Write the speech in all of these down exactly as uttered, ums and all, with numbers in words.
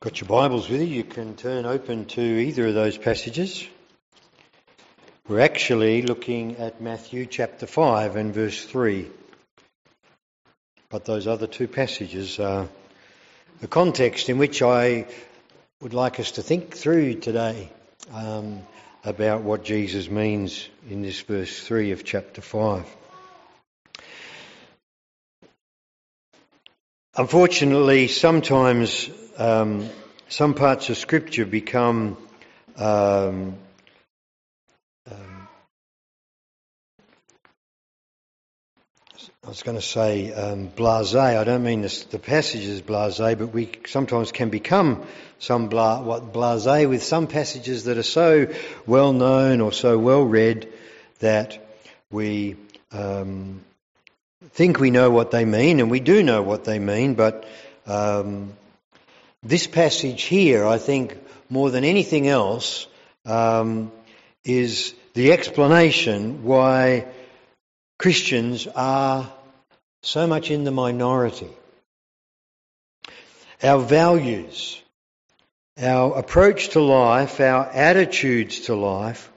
Got your Bibles with you? You can turn open to either of those passages. We're actually looking at Matthew chapter five and verse three. But those other two passages are the context in which I would like us to think through today um, about what Jesus means in this verse three of chapter five. Unfortunately, sometimes um, some parts of Scripture become um, um, I was going to say um, blasé. I don't mean this, the passage is blasé, but we sometimes can become some bla, what blasé with some passages that are so well known or so well read that we um, think we know what they mean, and we do know what they mean, but um, this passage here, I think, more than anything else, um, is the explanation why Christians are so much in the minority. Our values, our approach to life, our attitudes to life,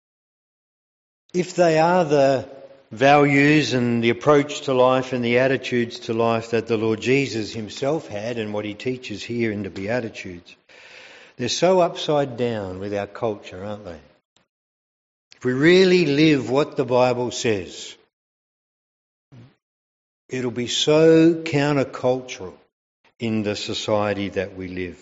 if they are the values and the approach to life and the attitudes to life that the Lord Jesus himself had and what he teaches here in the Beatitudes, they're so upside down with our culture, aren't they? If we really live what the Bible says, it'll be so countercultural in the society that we live.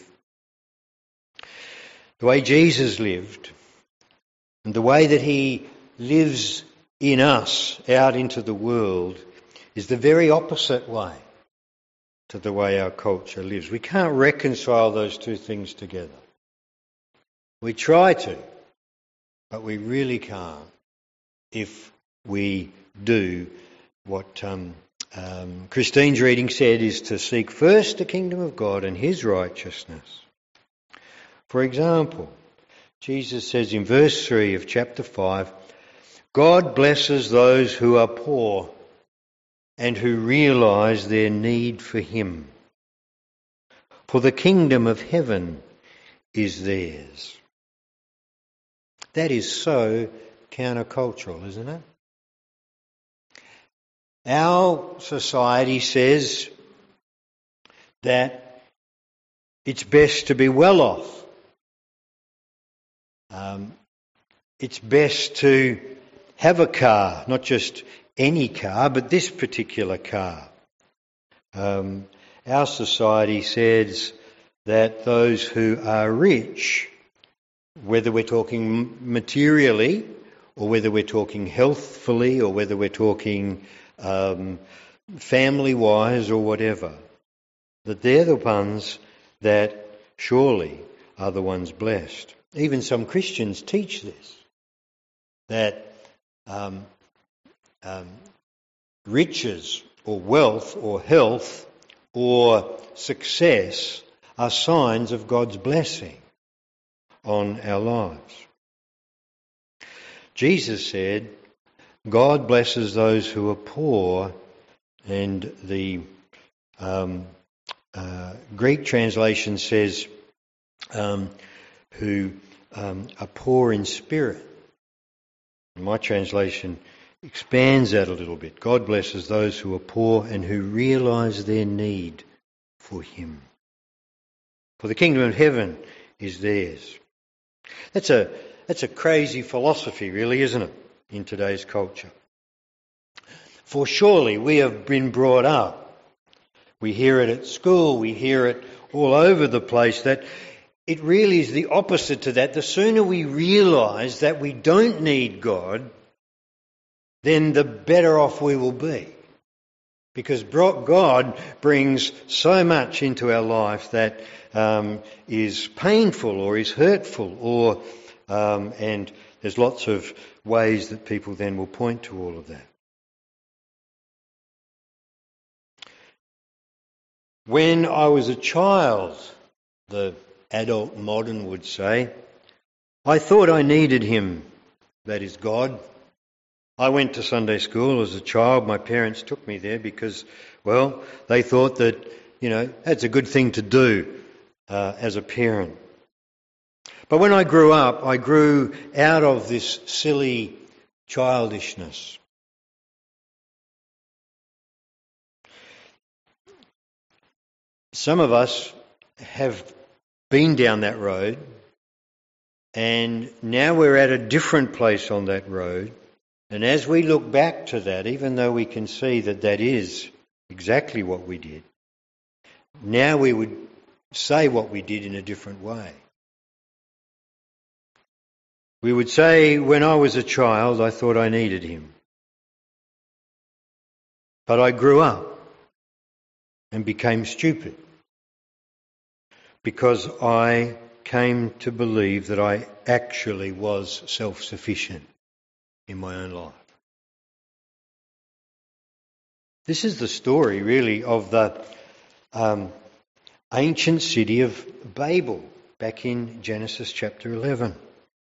The way Jesus lived and the way that he lives in us out into the world is the very opposite way to the way our culture lives. We can't reconcile those two things together. We try to, but we really can't if we do what um, um, Christine's reading said is to seek first the kingdom of God and his righteousness. For example, Jesus says in verse three of chapter five, God blesses those who are poor and who realise their need for him. For the kingdom of heaven is theirs. That is so countercultural, isn't it? Our society says that it's best to be well off. Um, it's best to have a car, not just any car, but this particular car. Um, our society says that those who are rich, whether we're talking materially or whether we're talking healthfully or whether we're talking um, family-wise or whatever, that they're the ones that surely are the ones blessed. Even some Christians teach this, that Um, um, riches or wealth or health or success are signs of God's blessing on our lives. Jesus said, God blesses those who are poor, and the um, uh, Greek translation says um, who um, are poor in spirit. My translation expands that a little bit. God blesses those who are poor and who realise their need for him. For the kingdom of heaven is theirs. That's a that's a crazy philosophy, really, isn't it, in today's culture? For surely we have been brought up. We hear it at school, we hear it all over the place, that it really is the opposite to that. The sooner we realise that we don't need God, then the better off we will be. Because God brings so much into our life that um, is painful or is hurtful, or um, and there's lots of ways that people then will point to all of that. When I was a child, the adult modern would say, I thought I needed him, that is God. I went to Sunday school as a child. My parents took me there because, well, they thought that, you know, that's a good thing to do. uh, as a parent. But when I grew up, I grew out of this silly childishness. Some of us have been down that road, and now we're at a different place on that road. And as we look back to that, even though we can see that that is exactly what we did, now we would say what we did in a different way. We would say, when I was a child, I thought I needed him. But I grew up and became stupid because I came to believe that I actually was self-sufficient in my own life. This is the story, really, of the um, ancient city of Babel, back in Genesis chapter eleven.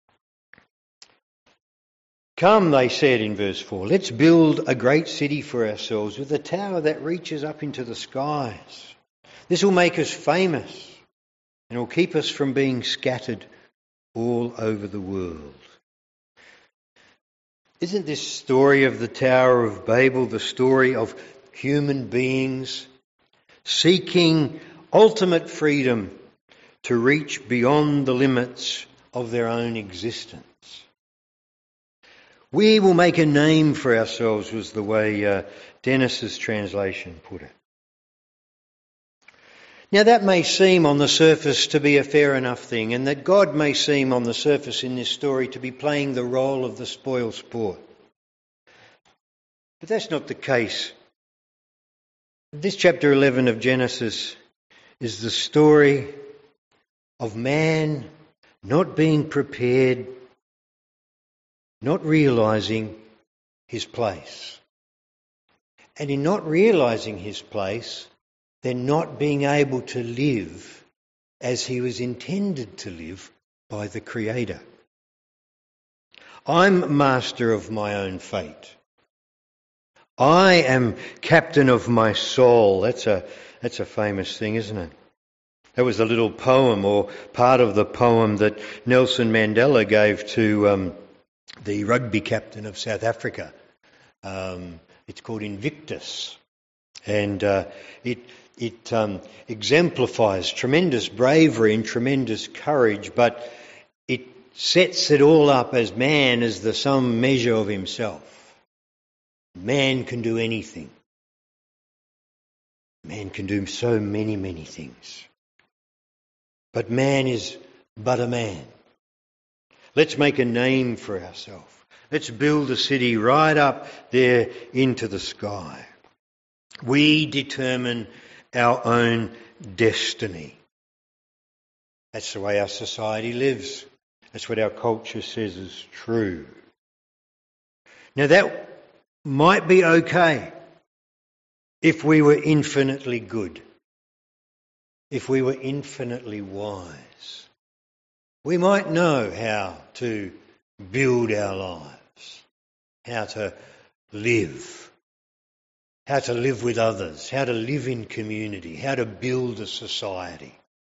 Come, they said in verse four, let's build a great city for ourselves with a tower that reaches up into the skies. This will make us famous and will keep us from being scattered all over the world. Isn't this story of the Tower of Babel the story of human beings seeking ultimate freedom to reach beyond the limits of their own existence? We will make a name for ourselves, was the way uh, Dennis's translation put it. Now that may seem on the surface to be a fair enough thing, and that God may seem on the surface in this story to be playing the role of the spoil sport. But that's not the case. This chapter eleven of Genesis is the story of man not being prepared, not realising his place. And in not realising his place, then not being able to live as he was intended to live by the Creator. I'm master of my own fate. I am captain of my soul. That's a, that's a famous thing, isn't it? That was a little poem, or part of the poem, that Nelson Mandela gave to um, the rugby captain of South Africa. Um, it's called Invictus. And uh, it it um, exemplifies tremendous bravery and tremendous courage, but it sets it all up as man as the sum measure of himself. Man can do anything. Man can do so many, many things. But man is but a man. Let's make a name for ourselves. Let's build a city right up there into the sky. We determine our own destiny. That's the way our society lives. That's what our culture says is true. Now that might be okay if we were infinitely good, if we were infinitely wise. We might know how to build our lives, how to live, how to live with others, how to live in community, how to build a society.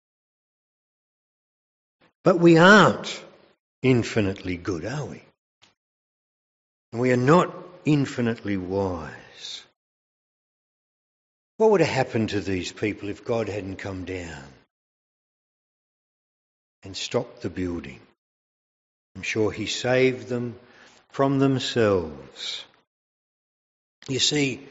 But we aren't infinitely good, are we? And we are not infinitely wise. What would have happened to these people if God hadn't come down and stopped the building? I'm sure he saved them from themselves. You see,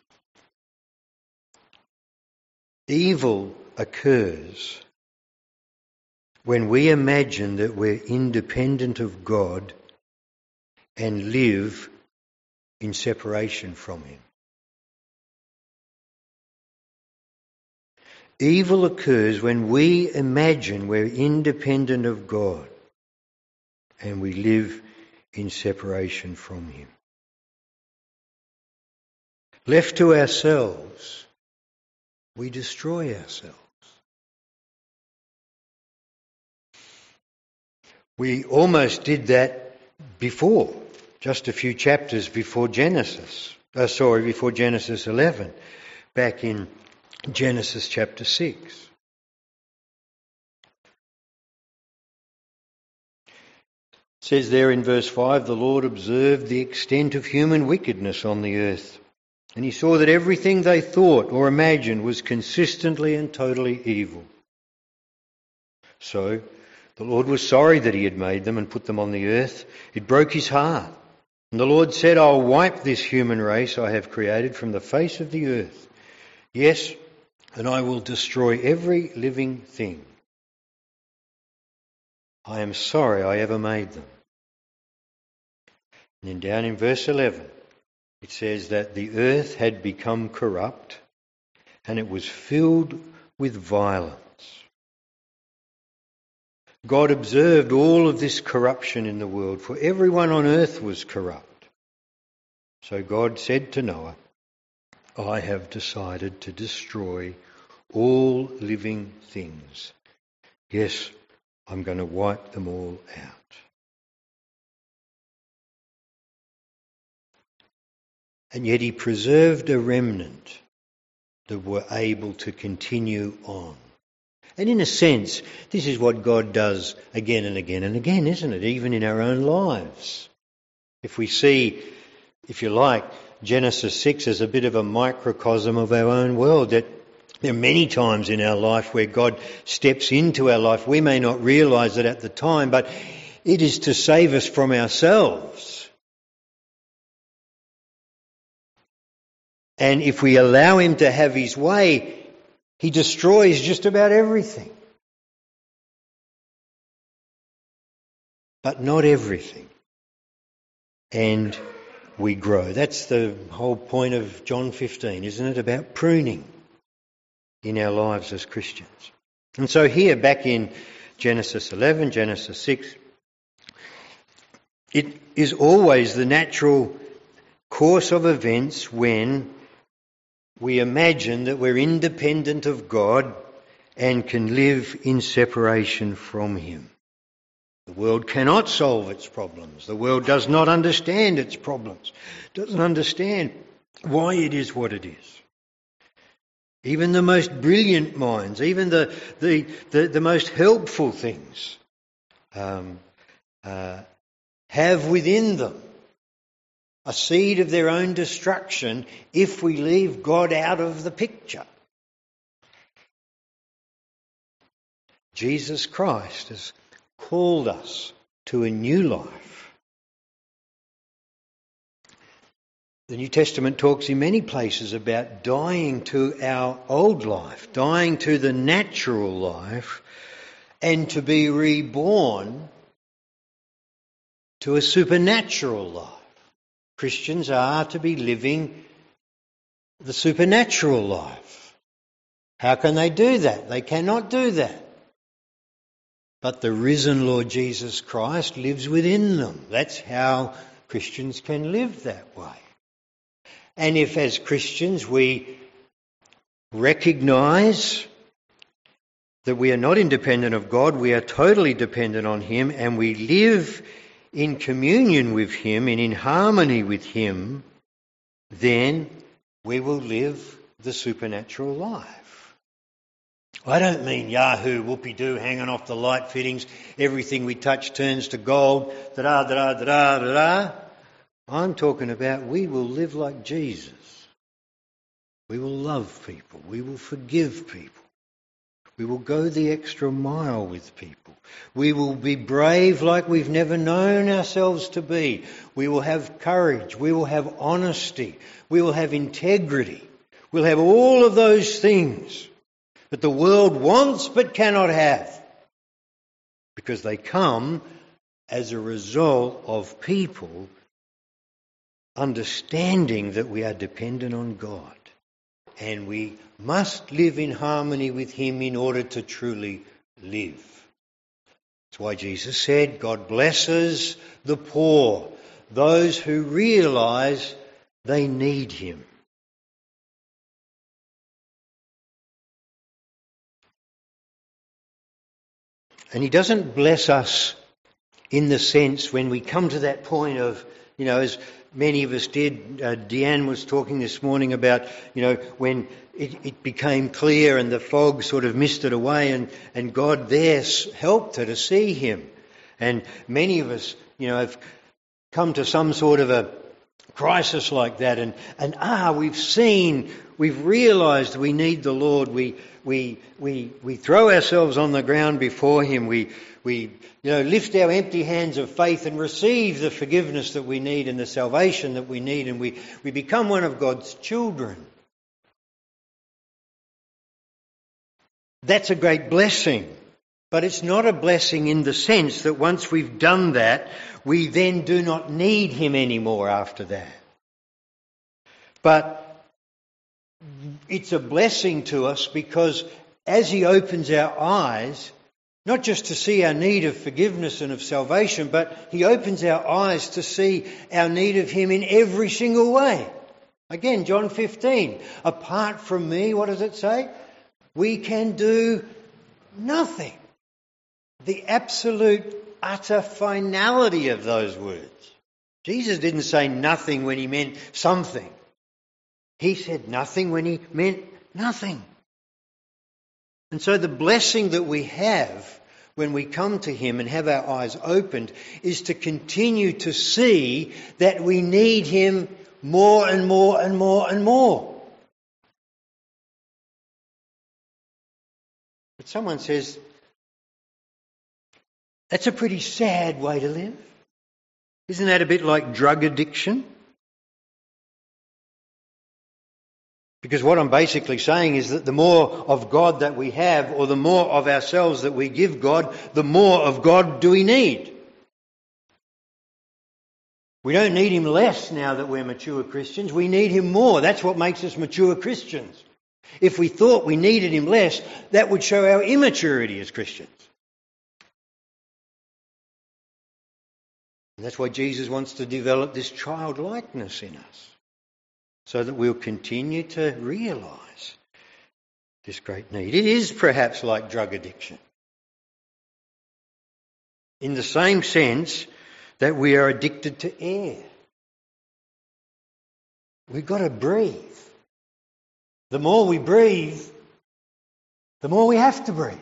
evil occurs when we imagine that we're independent of God and live in separation from him. Evil occurs when we imagine we're independent of God and we live in separation from him. Left to ourselves, we destroy ourselves. We almost did that before, just a few chapters before Genesis. Uh, sorry, before Genesis eleven, back in Genesis chapter six. It says there in verse five, the Lord observed the extent of human wickedness on the earth, and he saw that everything they thought or imagined was consistently and totally evil. So the Lord was sorry that he had made them and put them on the earth. It broke his heart. And the Lord said, I'll wipe this human race I have created from the face of the earth. Yes, and I will destroy every living thing. I am sorry I ever made them. And then down in verse eleven, it says that the earth had become corrupt and it was filled with violence. God observed all of this corruption in the world, for everyone on earth was corrupt. So God said to Noah, I have decided to destroy all living things. Yes, I'm going to wipe them all out. And yet he preserved a remnant that were able to continue on. And in a sense, this is what God does again and again and again, isn't it? Even in our own lives. If we see, if you like, Genesis six as a bit of a microcosm of our own world, that there are many times in our life where God steps into our life. We may not realise it at the time, but it is to save us from ourselves. And if we allow him to have his way, he destroys just about everything. But not everything. And we grow. That's the whole point of John fifteen, isn't it? About pruning in our lives as Christians. And so here, back in Genesis eleven, Genesis six, it is always the natural course of events when we imagine that we're independent of God and can live in separation from him. The world cannot solve its problems. The world does not understand its problems. Doesn't understand why it is what it is. Even the most brilliant minds, even the the, the, the most helpful things um, uh, have within them a seed of their own destruction if we leave God out of the picture. Jesus Christ has called us to a new life. The New Testament talks in many places about dying to our old life, dying to the natural life, and to be reborn to a supernatural life. Christians are to be living the supernatural life. How can they do that? They cannot do that. But the risen Lord Jesus Christ lives within them. That's how Christians can live that way. And if as Christians we recognise that we are not independent of God, we are totally dependent on him, and we live in communion with him and in harmony with him, then we will live the supernatural life. I don't mean yahoo, whoopee-doo, hanging off the light fittings, everything we touch turns to gold, da-da, da-da, da-da, da-da. I'm talking about we will live like Jesus. We will love people. We will forgive people. We will go the extra mile with people. We will be brave like we've never known ourselves to be. We will have courage. We will have honesty. We will have integrity. We'll have all of those things that the world wants but cannot have, because they come as a result of people understanding that we are dependent on God. And we must live in harmony with him in order to truly live. That's why Jesus said, God blesses the poor, those who realise they need him. And he doesn't bless us in the sense when we come to that point of, you know, as many of us did. Uh, Deanne was talking this morning about, you know, when it, it became clear and the fog sort of misted away and, and God there helped her to see him. And many of us, you know, have come to some sort of a crisis like that, and, and ah, we've seen, we've realised we need the Lord. We we we we throw ourselves on the ground before Him. We we you know lift our empty hands of faith and receive the forgiveness that we need and the salvation that we need, and we, we become one of God's children. That's a great blessing. But it's not a blessing in the sense that once we've done that, we then do not need Him anymore after that. But it's a blessing to us because as He opens our eyes, not just to see our need of forgiveness and of salvation, but He opens our eyes to see our need of Him in every single way. Again, John fifteen, apart from me, what does it say? We can do nothing. The absolute, utter finality of those words. Jesus didn't say nothing when He meant something. He said nothing when He meant nothing. And so the blessing that we have when we come to Him and have our eyes opened is to continue to see that we need Him more and more and more and more. But someone says, that's a pretty sad way to live. Isn't that a bit like drug addiction? Because what I'm basically saying is that the more of God that we have, or the more of ourselves that we give God, the more of God do we need. We don't need Him less now that we're mature Christians. We need Him more. That's what makes us mature Christians. If we thought we needed Him less, that would show our immaturity as Christians. And that's why Jesus wants to develop this childlikeness in us, so that we'll continue to realise this great need. It is perhaps like drug addiction, in the same sense that we are addicted to air. We've got to breathe. The more we breathe, the more we have to breathe.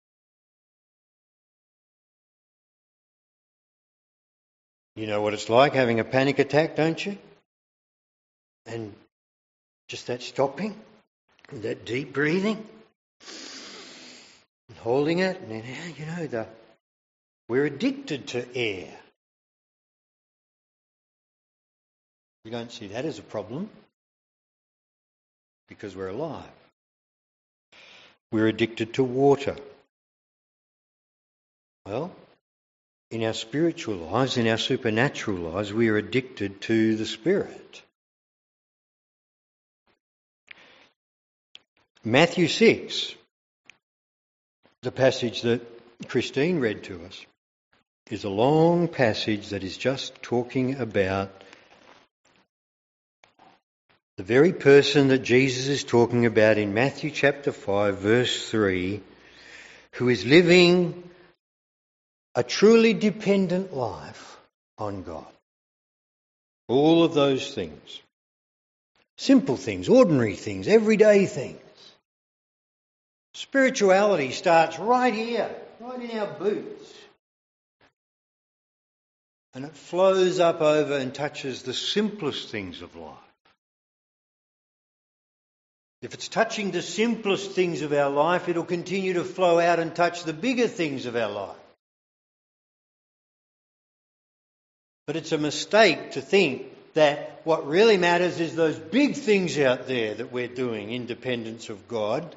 You know what it's like having a panic attack, don't you? And just that stopping, and that deep breathing, and holding it, and then, you know, the, we're addicted to air. We don't see that as a problem because we're alive. We're addicted to water. Well, in our spiritual lives, in our supernatural lives, we are addicted to the Spirit. Matthew six, the passage that Christine read to us, is a long passage that is just talking about the very person that Jesus is talking about in Matthew chapter five, verse three, who is living a truly dependent life on God. All of those things. Simple things, ordinary things, everyday things. Spirituality starts right here, right in our boots. And it flows up over and touches the simplest things of life. If it's touching the simplest things of our life, it'll continue to flow out and touch the bigger things of our life. But it's a mistake to think that what really matters is those big things out there that we're doing in dependence of God,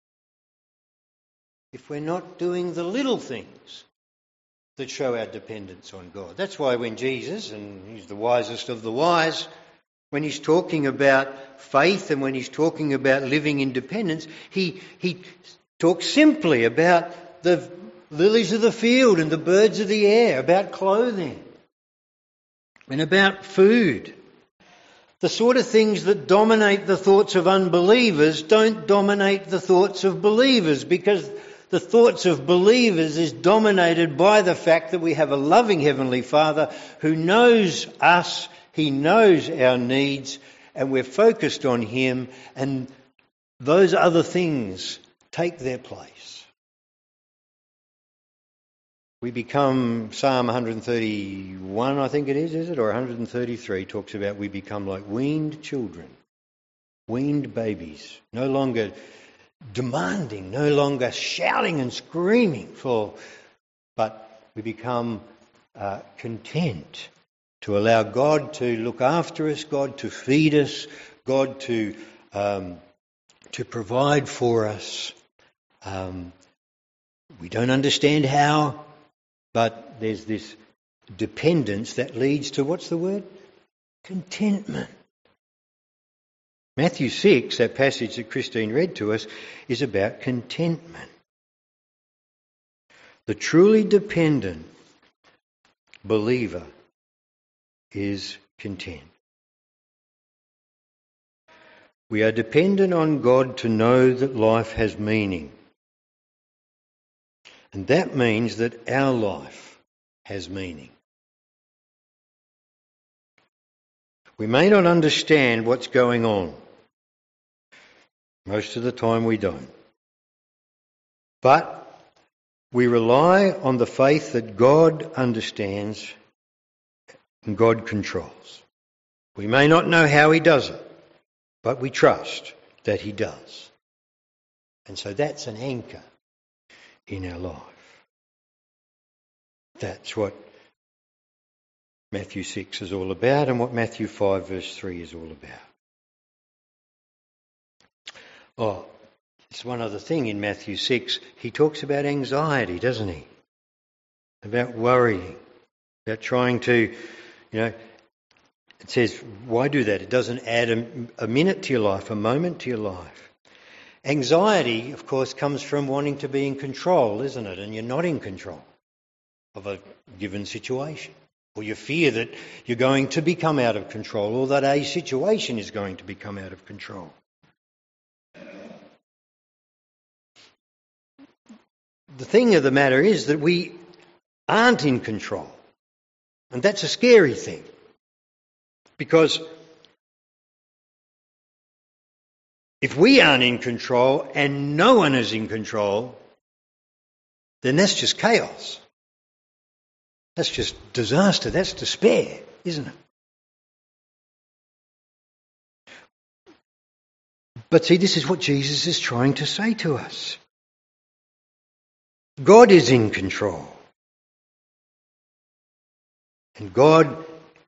if we're not doing the little things that show our dependence on God. That's why when Jesus, and He's the wisest of the wise, when He's talking about faith and when He's talking about living in dependence, He, he talks simply about the lilies of the field and the birds of the air, about clothing and about food. The sort of things that dominate the thoughts of unbelievers don't dominate the thoughts of believers, because the thoughts of believers is dominated by the fact that we have a loving Heavenly Father who knows us, He knows our needs, and we're focused on Him, and those other things take their place. we become, Psalm one thirty-one, I think it is, is it? Or one thirty-three talks about we become like weaned children, weaned babies, no longer demanding, no longer shouting and screaming for, but we become uh, content to allow God to look after us, God to feed us, God to um, to provide for us. Um, we don't understand how, but there's this dependence that leads to, what's the word? Contentment. Matthew six, that passage that Christine read to us, is about contentment. The truly dependent believer is content. We are dependent on God to know that life has meaning. And that means that our life has meaning. We may not understand what's going on. Most of the time we don't. But we rely on the faith that God understands and God controls. We may not know how He does it, but we trust that He does. And so that's an anchor in our life. That's what Matthew six is all about and what Matthew five verse three is all about. Oh, it's one other thing in Matthew six. He talks about anxiety, doesn't he? About worrying, about trying to, you know, it says, why do that? It doesn't add a, a minute to your life, a moment to your life. Anxiety, of course, comes from wanting to be in control, isn't it? And you're not in control of a given situation. Or you fear that you're going to become out of control, or that a situation is going to become out of control. The thing of the matter is that we aren't in control. And that's a scary thing. Because if we aren't in control and no one is in control, then that's just chaos. That's just disaster. That's despair, isn't it? But see, this is what Jesus is trying to say to us. God is in control. And God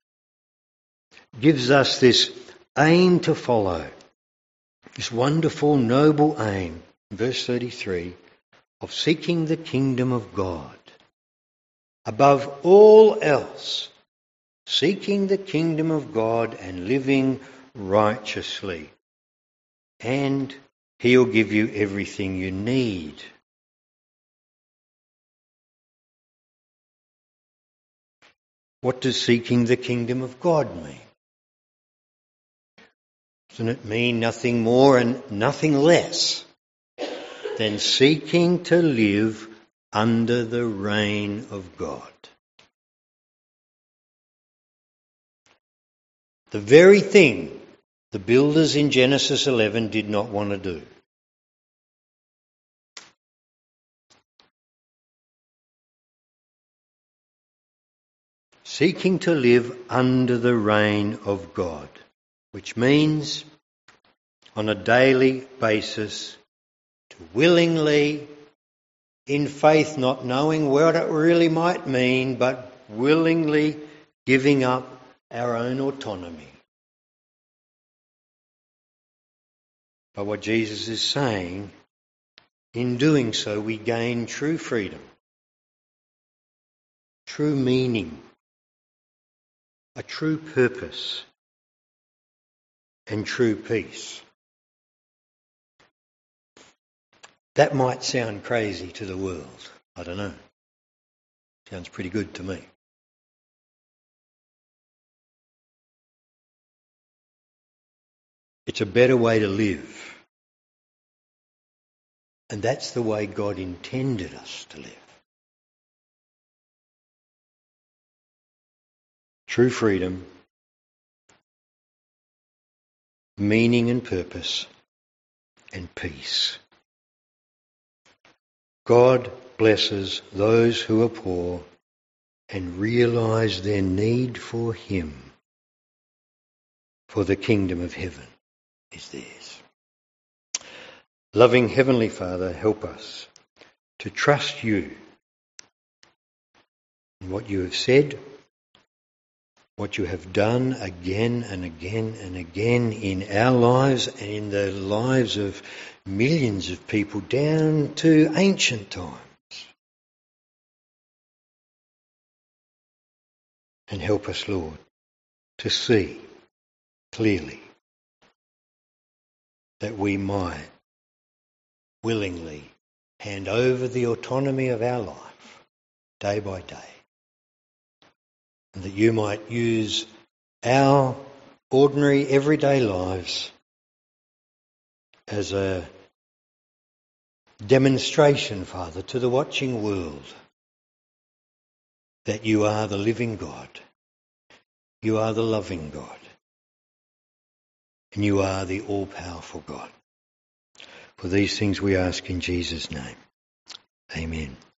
gives us this aim to follow. This wonderful, noble aim, verse thirty-three, of seeking the kingdom of God. Above all else, seeking the kingdom of God and living righteously. And He'll give you everything you need. What does seeking the kingdom of God mean? Doesn't it mean nothing more and nothing less than seeking to live under the reign of God? The very thing the builders in Genesis eleven did not want to do. Seeking to live under the reign of God, which means on a daily basis to willingly, in faith, not knowing what it really might mean, but willingly giving up our own autonomy. But what Jesus is saying, in doing so we gain true freedom, true meaning, a true purpose, and true peace. That might sound crazy to the world. I don't know. Sounds pretty good to me. It's a better way to live. And that's the way God intended us to live. True freedom, meaning and purpose, and peace. God bless blesses those who are poor and realise their need for him, for the kingdom of heaven is theirs. Loving Heavenly Father, help us to trust you in what you have said, what you have done again and again and again in our lives and in the lives of millions of people down to ancient times. And help us, Lord, to see clearly that we might willingly hand over the autonomy of our life day by day, and that you might use our ordinary everyday lives as a demonstration, Father, to the watching world that you are the living God, you are the loving God, and you are the all-powerful God. For these things we ask in Jesus' name. Amen.